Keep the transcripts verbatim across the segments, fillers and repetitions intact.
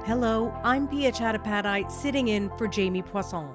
Hello, I'm Pia Chattopadhyay, sitting in for Jamie Poisson.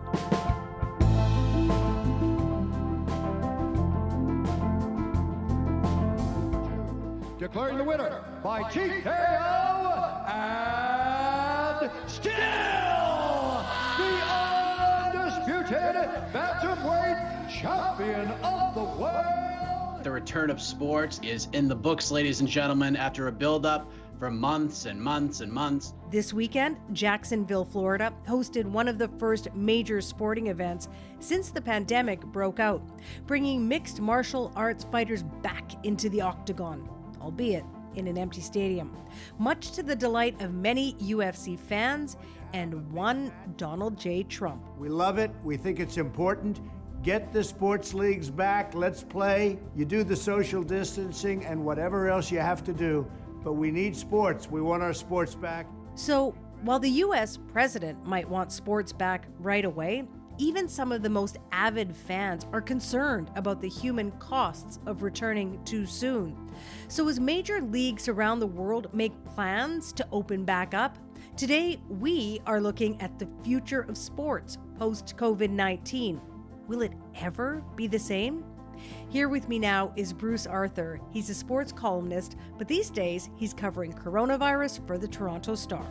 Declaring the winner by T K O and still the undisputed bantamweight champion of the world. The return of sports is in the books, ladies and gentlemen, after a build-up for months and months and months. This weekend, Jacksonville, Florida, hosted one of the first major sporting events since the pandemic broke out, bringing mixed martial arts fighters back into the octagon, albeit in an empty stadium, much to the delight of many U F C fans and one Donald J. Trump. We love it. We think it's important. Get the sports leagues back. Let's play. You do the social distancing and whatever else you have to do, but we need sports. We want our sports back. So while the U S president might want sports back right away, even some of the most avid fans are concerned about the human costs of returning too soon. So as major leagues around the world make plans to open back up, today we are looking at the future of sports post-COVID nineteen. Will it ever be the same? Here with me now is Bruce Arthur. He's a sports columnist, but these days he's covering coronavirus for the Toronto Star.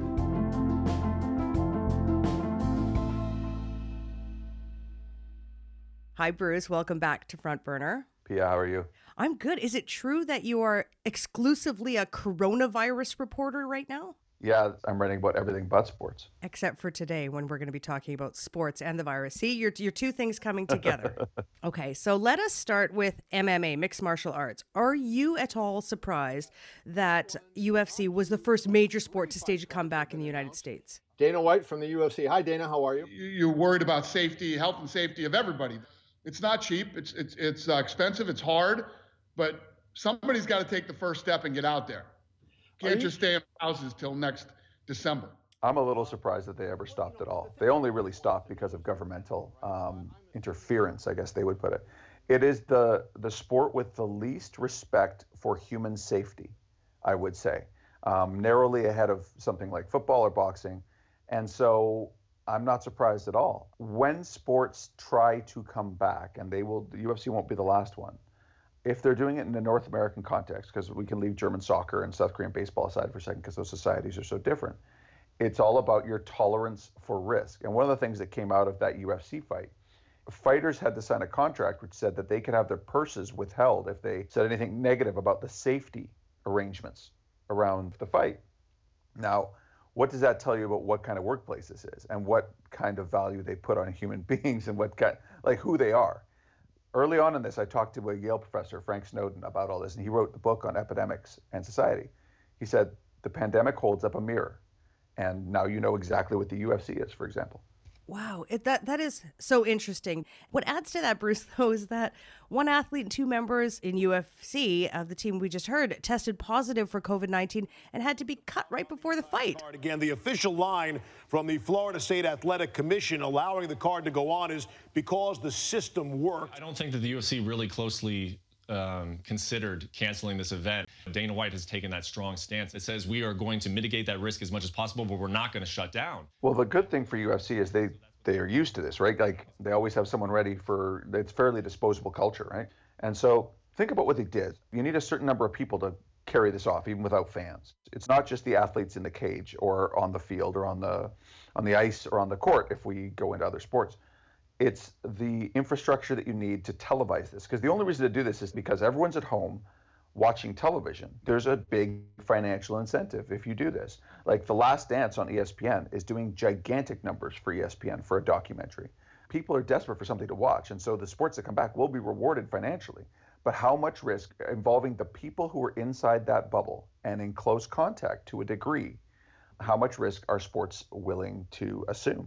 Hi, Bruce. Welcome back to Front Burner. Pia, how are you? I'm good. Is it true that you are exclusively a coronavirus reporter right now? Yeah, I'm writing about everything but sports. Except for today, when we're going to be talking about sports and the virus. See, your, your two things coming together. Okay, so let us start with M M A, mixed martial arts. Are you at all surprised that U F C was the first major sport to stage a comeback in the United States? Dana White from the U F C. Hi, Dana. How are you? You're worried about safety, health and safety of everybody. It's not cheap. It's it's it's uh, expensive. It's hard, but somebody's got to take the first step and get out there. Can't you just stay in houses till next December. I'm a little surprised that they ever stopped at all. They only really stopped because of governmental um, interference, I guess they would put it. It is the the sport with the least respect for human safety, I would say, um, narrowly ahead of something like football or boxing. And so I'm not surprised at all. When sports try to come back, and they will, the U F C won't be the last one, if they're doing it in a North American context, because we can leave German soccer and South Korean baseball aside for a second because those societies are so different, it's all about your tolerance for risk. And one of the things that came out of that U F C fight, fighters had to sign a contract which said that they could have their purses withheld if they said anything negative about the safety arrangements around the fight. Now, what does that tell you about what kind of workplace this is and what kind of value they put on human beings and what kind, like who they are? Early on in this, I talked to a Yale professor, Frank Snowden, about all this, and he wrote the book on epidemics and society. He said, the pandemic holds up a mirror, and now you know exactly what the U F C is, for example. Wow, it, that that is so interesting. What adds to that, Bruce, though, is that one athlete and two members in U F C of the team we just heard tested positive for COVID nineteen and had to be cut right before the fight. Again, the official line from the Florida State Athletic Commission allowing the card to go on is because the system worked. I don't think that the U F C really closely Um, considered canceling this event. Dana White has taken that strong stance. It says we are going to mitigate that risk as much as possible, but we're not going to shut down. Well, the good thing for U F C is they they are used to this, right? Like they always have someone ready for, it's fairly disposable culture, right? And so think about what they did. You need a certain number of people to carry this off, even without fans. It's not just the athletes in the cage or on the field or on the on the ice or on the court if we go into other sports. It's the infrastructure that you need to televise this. Because the only reason to do this is because everyone's at home watching television. There's a big financial incentive if you do this. Like The Last Dance on E S P N is doing gigantic numbers for E S P N for a documentary. People are desperate for something to watch. And so the sports that come back will be rewarded financially. But how much risk involving the people who are inside that bubble and in close contact to a degree, how much risk are sports willing to assume?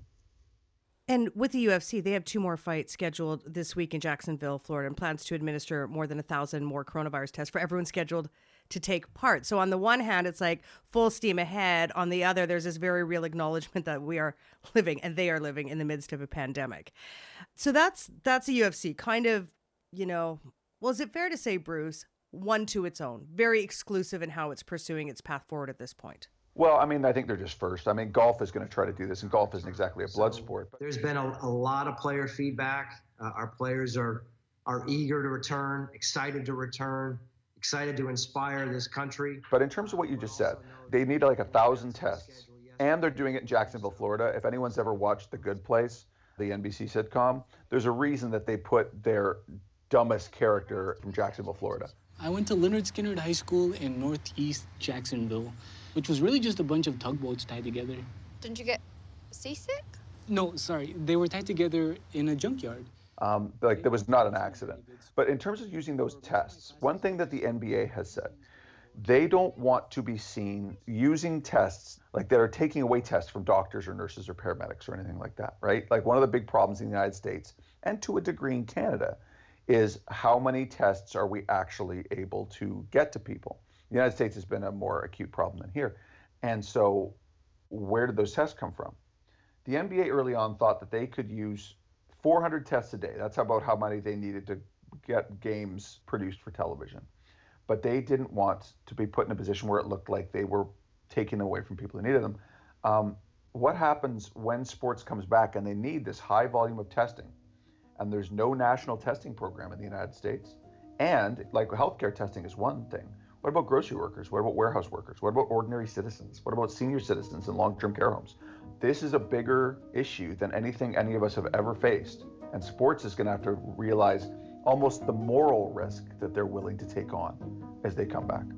And with the U F C, they have two more fights scheduled this week in Jacksonville, Florida, and plans to administer more than a thousand more coronavirus tests for everyone scheduled to take part. So on the one hand, it's like full steam ahead. On the other, there's this very real acknowledgement that we are living and they are living in the midst of a pandemic. So that's that's a U F C kind of, you know, well, is it fair to say, Bruce, one to its own, very exclusive in how it's pursuing its path forward at this point? Well, I mean, I think they're just first. I mean, golf is going to try to do this, and golf isn't exactly a blood So sport. But there's been a, a lot of player feedback. Uh, our players are are eager to return, excited to return, excited to inspire this country. But in terms of what you just said, they need like a thousand tests, and they're doing it in Jacksonville, Florida. If anyone's ever watched The Good Place, the N B C sitcom, there's a reason that they put their dumbest character from Jacksonville, Florida. I went to Leonard Skinner High School in Northeast Jacksonville, which was really just a bunch of tugboats tied together. Didn't you get seasick? No, sorry. They were tied together in a junkyard. Um, like, there was not an accident. But in terms of using those tests, one thing that the N B A has said, they don't want to be seen using tests like that are taking away tests from doctors or nurses or paramedics or anything like that, right? Like, one of the big problems in the United States, and to a degree in Canada, is how many tests are we actually able to get to people? The United States has been a more acute problem than here. And so where did those tests come from? The N B A early on thought that they could use four hundred tests a day. That's about how many they needed to get games produced for television. But they didn't want to be put in a position where it looked like they were taken away from people who needed them. Um, what happens when sports comes back and they need this high volume of testing, and there's no national testing program in the United States? And like healthcare testing is one thing. What about grocery workers? What about warehouse workers? What about ordinary citizens? What about senior citizens in long-term care homes? This is a bigger issue than anything any of us have ever faced. And sports is going to have to realize almost the moral risk that they're willing to take on as they come back.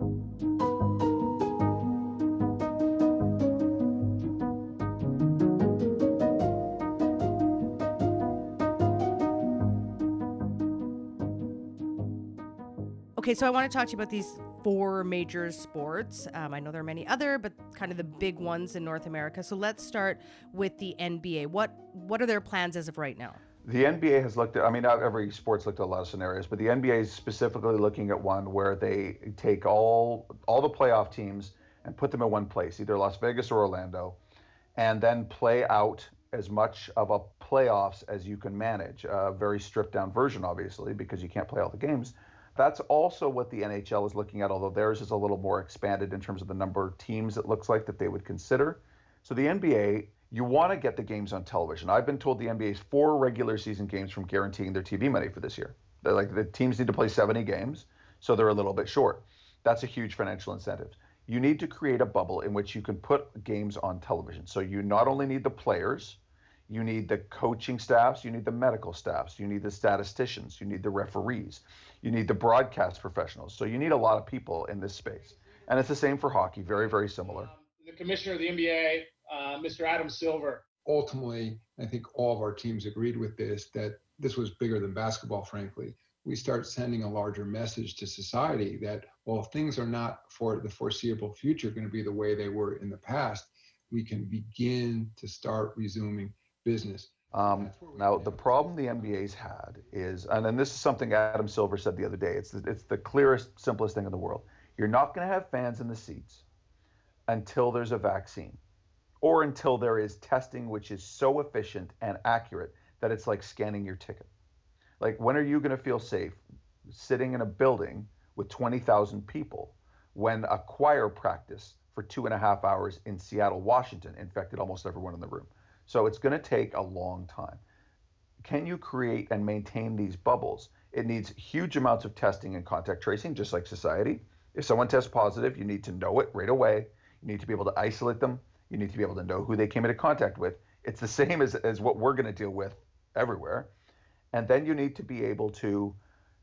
Okay, so I want to talk to you about these four major sports. Um, I know there are many other, but kind of the big ones in North America. So let's start with the N B A. What what are their plans as of right now? The N B A has looked at, I mean, not every sport's looked at a lot of scenarios, but the N B A is specifically looking at one where they take all all the playoff teams and put them in one place, either Las Vegas or Orlando, and then play out as much of a playoffs as you can manage. A very stripped down version, obviously, because you can't play all the games. That's also what the N H L is looking at, although theirs is a little more expanded in terms of the number of teams it looks like that they would consider. So the N B A, you want to get the games on television. I've been told the N B A's four regular season games from guaranteeing their T V money for this year. They're like, the teams need to play seventy games, so they're a little bit short. That's a huge financial incentive. You need to create a bubble in which you can put games on television. So you not only need the players, you need the coaching staffs, you need the medical staffs, you need the statisticians, you need the referees, you need the broadcast professionals. So you need a lot of people in this space. And it's the same for hockey, very, very similar. The commissioner of the N B A, uh, Mister Adam Silver. Ultimately, I think all of our teams agreed with this, that this was bigger than basketball, frankly. We start sending a larger message to society that while things are not for the foreseeable future going to be the way they were in the past, we can begin to start resuming business. Um, now, the problem the N B A's had is, and then this is something Adam Silver said the other day, it's the, it's the clearest, simplest thing in the world. You're not going to have fans in the seats until there's a vaccine, or until there is testing which is so efficient and accurate that it's like scanning your ticket. Like, when are you going to feel safe sitting in a building with twenty thousand people when a choir practice for two and a half hours in Seattle, Washington infected almost everyone in the room? So it's going to take a long time. Can you create and maintain these bubbles? It needs huge amounts of testing and contact tracing, just like society. If someone tests positive, you need to know it right away. You need to be able to isolate them. You need to be able to know who they came into contact with. It's the same as, as what we're going to deal with everywhere. And then you need to be able to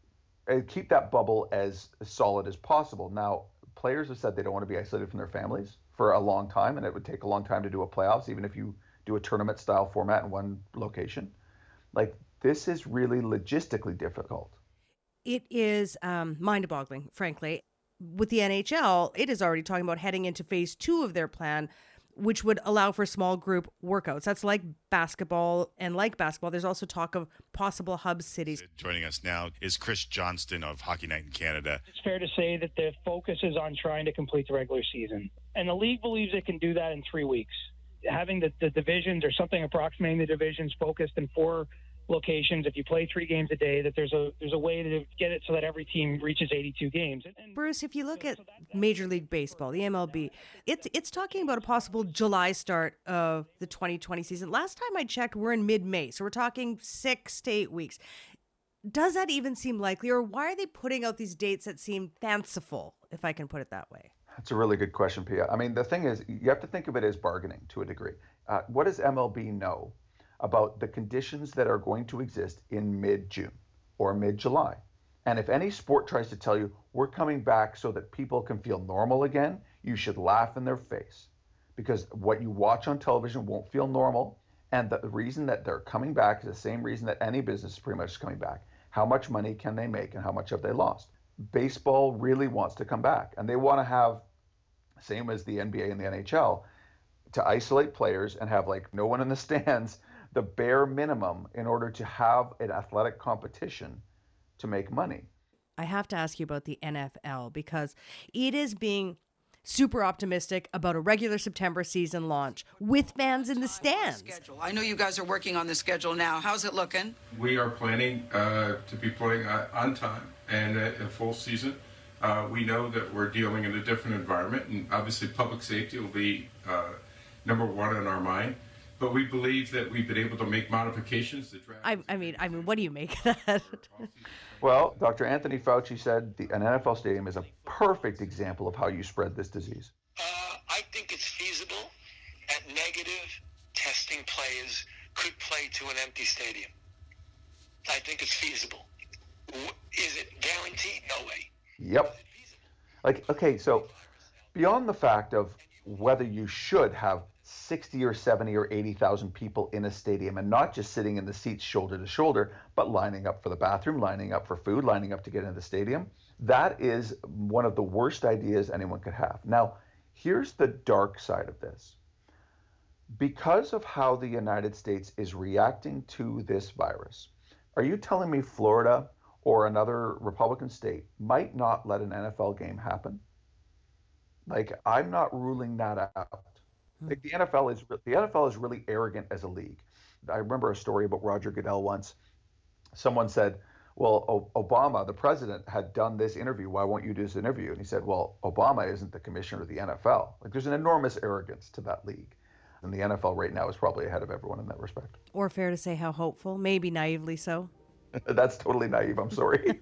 uh, keep that bubble as solid as possible. Now, players have said they don't want to be isolated from their families for a long time, and it would take a long time to do a playoffs, even if you do a tournament style format in one location. Like, this is really logistically difficult. It is um, mind-boggling, frankly. With the N H L, it is already talking about heading into phase two of their plan, which would allow for small group workouts. That's like basketball, and like basketball, there's also talk of possible hub cities. Joining us now is Chris Johnston of Hockey Night in Canada. It's fair to say that the focus is on trying to complete the regular season, and the league believes it can do that in three weeks. Having the, the divisions or something approximating the divisions focused in four locations, if you play three games a day, that there's a there's a way to get it so that every team reaches eighty-two games. And, and Bruce, if you look at Major League Baseball, the M L B, it's it's talking about a possible July start of the twenty twenty season. Last time I checked, we're in mid-May, so we're talking six to eight weeks. Does that even seem likely, or why are they putting out these dates that seem fanciful, if I can put it that way? That's a really good question, Pia. I mean, the thing is, you have to think of it as bargaining to a degree. Uh, what does M L B know about the conditions that are going to exist in mid-June or mid-July? And if any sport tries to tell you, we're coming back so that people can feel normal again, you should laugh in their face. Because what you watch on television won't feel normal. And the reason that they're coming back is the same reason that any business is pretty much coming back. How much money can they make and how much have they lost? Baseball really wants to come back. And they want to have, same as the N B A and the N H L, to isolate players and have like no one in the stands, the bare minimum in order to have an athletic competition to make money. I have to ask you about the N F L because it is being super optimistic about a regular September season launch with fans in the stands. I know you guys are working on the schedule now. How's it looking? We are planning uh, to be playing uh, on time and a, a full season. Uh, we know that we're dealing in a different environment, and obviously public safety will be uh, number one in our mind. But we believe that we've been able to make modifications to draft. I, I mean, I mean, what do you make of that? Well, Doctor Anthony Fauci said the, an N F L stadium is a perfect example of how you spread this disease. Uh, I think it's feasible that negative testing players could play to an empty stadium. I think it's feasible. Is it guaranteed? No way. Yep. Like, okay, so beyond the fact of whether you should have sixty or seventy or eighty thousand people in a stadium and not just sitting in the seats shoulder to shoulder, but lining up for the bathroom, lining up for food, lining up to get into the stadium. That is one of the worst ideas anyone could have. Now, here's the dark side of this. Because of how the United States is reacting to this virus, are you telling me Florida or another Republican state might not let an N F L game happen? Like, I'm not ruling that out. Like the N F L is the N F L is really arrogant as a league. I remember a story about Roger Goodell once. Someone said, well, o- Obama, the president, had done this interview. Why won't you do this interview? And he said, well, Obama isn't the commissioner of the N F L. Like there's an enormous arrogance to that league. And the N F L right now is probably ahead of everyone in that respect. Or fair to say how hopeful, maybe naively so. That's totally naive. I'm sorry.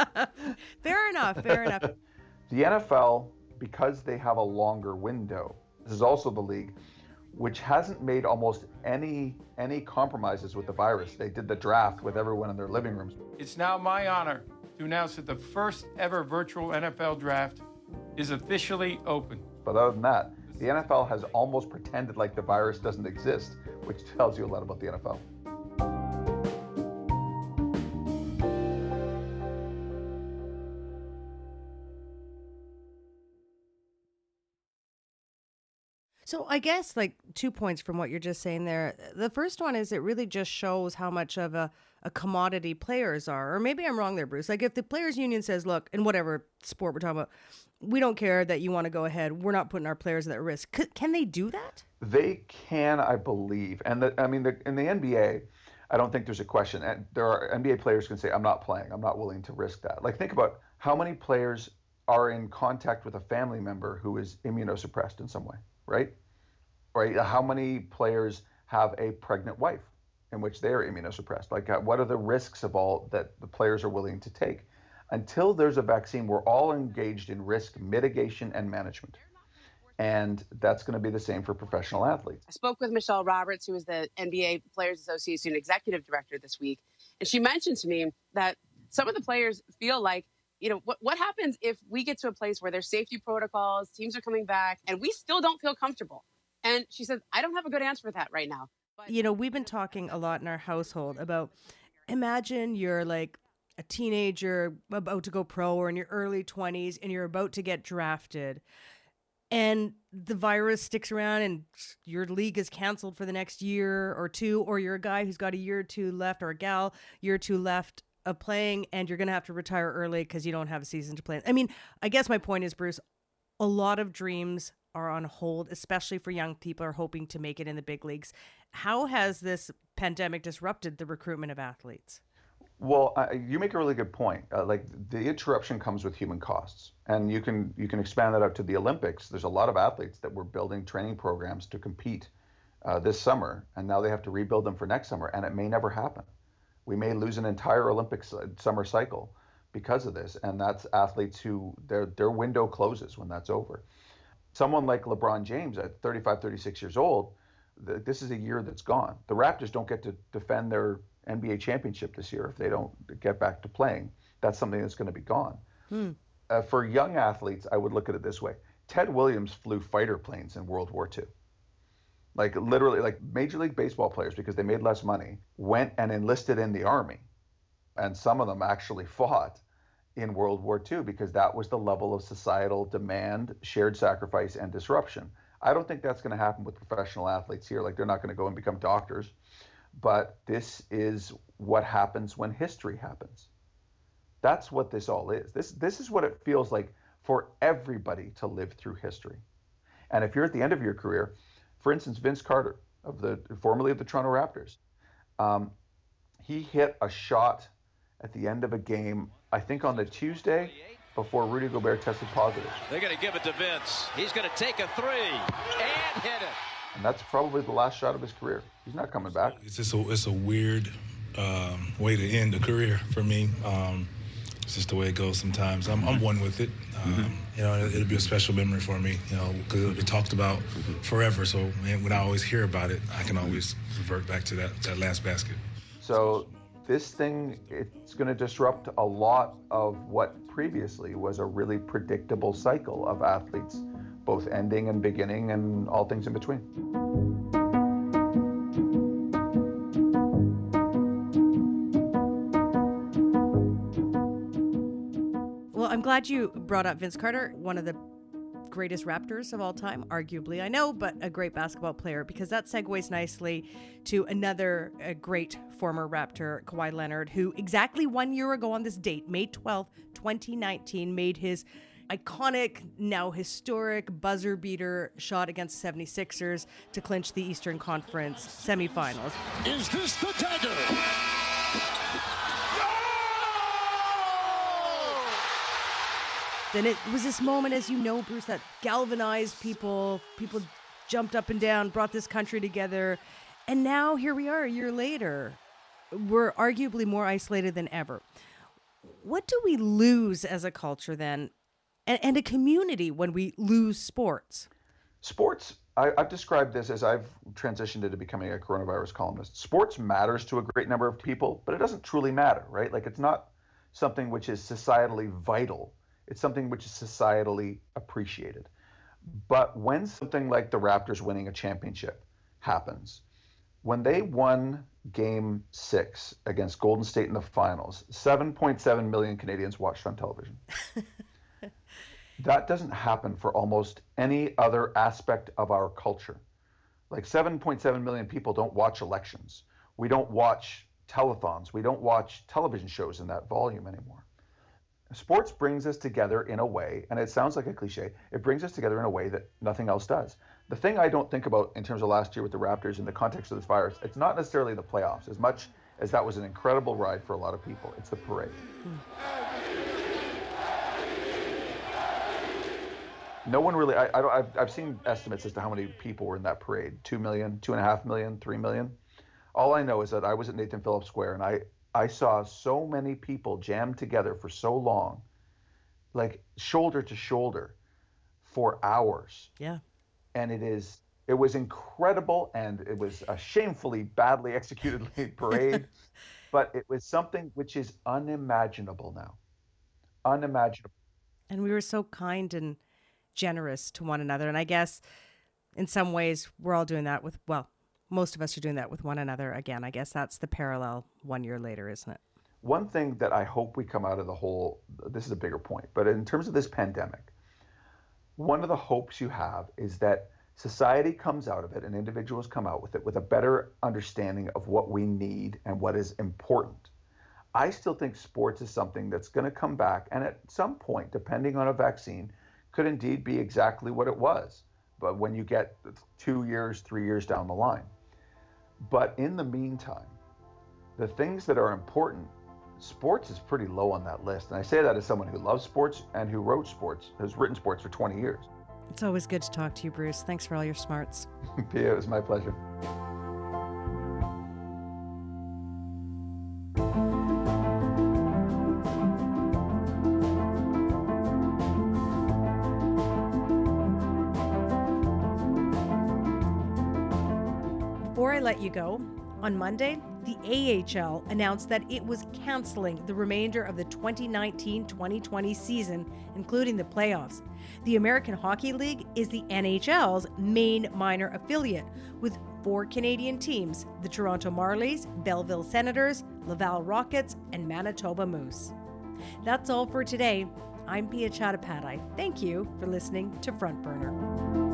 Fair enough. Fair enough. The N F L, because they have a longer window, this is also the league which hasn't made almost any any compromises with the virus. They did the draft with everyone in their living rooms. It's now my honor to announce that the first ever virtual N F L draft is officially open. But other than that, the N F L has almost pretended like the virus doesn't exist, which tells you a lot about the N F L. So I guess like two points from what you're just saying there. The first one is it really just shows how much of a, a commodity players are. Or maybe I'm wrong there, Bruce. Like if the players union says, look, in whatever sport we're talking about, we don't care that you want to go ahead. We're not putting our players at risk. C- can they do that? They can, I believe. And the, I mean, the, in the N B A, I don't think there's a question. And there are N B A players who can say, I'm not playing. I'm not willing to risk that. Like think about how many players are in contact with a family member who is immunosuppressed in some way, right? Right? How many players have a pregnant wife in which they are immunosuppressed? Like what are the risks of all that the players are willing to take? Until there's a vaccine, we're all engaged in risk mitigation and management. And that's going to be the same for professional athletes. I spoke with Michelle Roberts, who is the N B A Players Association executive director this week. And she mentioned to me that some of the players feel like, you know, what, what happens if we get to a place where there's safety protocols, teams are coming back, and we still don't feel comfortable? And she says, I don't have a good answer for that right now. But- you know, we've been talking a lot in our household about imagine you're like a teenager about to go pro or in your early twenties and you're about to get drafted and the virus sticks around and your league is canceled for the next year or two, or you're a guy who's got a year or two left or a gal, year or two left of playing and you're going to have to retire early because you don't have a season to play. I mean, I guess my point is, Bruce, a lot of dreams are on hold, especially for young people who are hoping to make it in the big leagues. How has this pandemic disrupted the recruitment of athletes? Well, uh, you make a really good point. Uh, like the interruption comes with human costs, and you can you can expand that out to the Olympics. There's a lot of athletes that were building training programs to compete uh, this summer, and now they have to rebuild them for next summer, and it may never happen. We may lose an entire Olympics summer cycle because of this, and that's athletes who their their window closes when that's over. Someone like LeBron James at thirty-five, thirty-six years old, th- this is a year that's gone. The Raptors don't get to defend their N B A championship this year if they don't get back to playing. That's something that's going to be gone. Hmm. Uh, for young athletes, I would look at it this way. Ted Williams flew fighter planes in World War Two. Like literally, like Major League Baseball players, because they made less money, went and enlisted in the Army. And some of them actually fought in World War Two because that was the level of societal demand, shared sacrifice, and disruption. I don't think that's going to happen with professional athletes here. Like they're not going to go and become doctors. But this is what happens when history happens. That's what this all is. This this is what it feels like for everybody to live through history. And if you're at the end of your career, for instance, Vince Carter, of the formerly of the Toronto Raptors, um, he hit a shot at the end of a game, I think on the Tuesday before Rudy Gobert tested positive. They're going to give it to Vince. He's going to take a three and hit it. And that's probably the last shot of his career. He's not coming back. It's just a, it's a weird um, way to end a career for me. Um, it's just the way it goes sometimes. I'm, I'm one with it. Um, mm-hmm. You know, it'll be a special memory for me, you know, because it'll be talked about forever. So when I always hear about it, I can always revert back to that, that last basket. So this thing, it's going to disrupt a lot of what previously was a really predictable cycle of athletes, both ending and beginning and all things in between. Well, I'm glad you brought up Vince Carter, one of the greatest Raptors of all time, arguably, I know, but a great basketball player, because that segues nicely to another uh, great former Raptor, Kawhi Leonard, who exactly one year ago on this date, May twelfth, twenty nineteen, made his iconic, now historic buzzer beater shot against seventy-sixers to clinch the Eastern Conference semifinals. Is this the dagger? Then it was this moment, as you know, Bruce, that galvanized people. People jumped up and down, brought this country together. And now here we are a year later. We're arguably more isolated than ever. What do we lose as a culture then, and, and a community, when we lose sports? Sports, I, I've described this as I've transitioned into becoming a coronavirus columnist. Sports matters to a great number of people, but it doesn't truly matter, right? Like it's not something which is societally vital. It's something which is societally appreciated. But when something like the Raptors winning a championship happens, when they won game six against Golden State in the finals, seven point seven million Canadians watched on television. That doesn't happen for almost any other aspect of our culture. Like seven point seven million people don't watch elections. We don't watch telethons. We don't watch television shows in that volume anymore. Sports brings us together in a way, and it sounds like a cliche, it brings us together in a way that nothing else does. The thing I don't think about in terms of last year with the Raptors in the context of this virus, it's not necessarily the playoffs, as much as that was an incredible ride for a lot of people. It's the parade. No one really, I, I don't, I've, I've seen estimates as to how many people were in that parade. Two million, two and a half million, three million. All I know is that I was at Nathan Phillips Square, and I, I saw so many people jammed together for so long, like shoulder to shoulder for hours. Yeah. And it is, it was incredible, and it was a shamefully badly executed parade, but it was something which is unimaginable now. Unimaginable. And we were so kind and generous to one another. And I guess in some ways we're all doing that with, well, most of us are doing that with one another again. I guess that's the parallel one year later, isn't it? One thing that I hope we come out of the whole, this is a bigger point, but in terms of this pandemic, one of the hopes you have is that society comes out of it and individuals come out with it with a better understanding of what we need and what is important. I still think sports is something that's going to come back, and at some point, depending on a vaccine, could indeed be exactly what it was, but when you get two years, three years down the line. But in the meantime, the things that are important, sports is pretty low on that list. And I say that as someone who loves sports and who wrote sports, has written sports for twenty years. It's always good to talk to you, Bruce. Thanks for all your smarts. Pia, it was my pleasure. Before I let you go, on Monday, the A H L announced that it was canceling the remainder of the twenty nineteen twenty twenty season, including the playoffs. The American Hockey League is the N H L's main minor affiliate, with four Canadian teams: the Toronto Marlies, Belleville Senators, Laval Rockets, and Manitoba Moose. That's all for today. I'm Pia Chattopadhyay. Thank you for listening to Front Burner.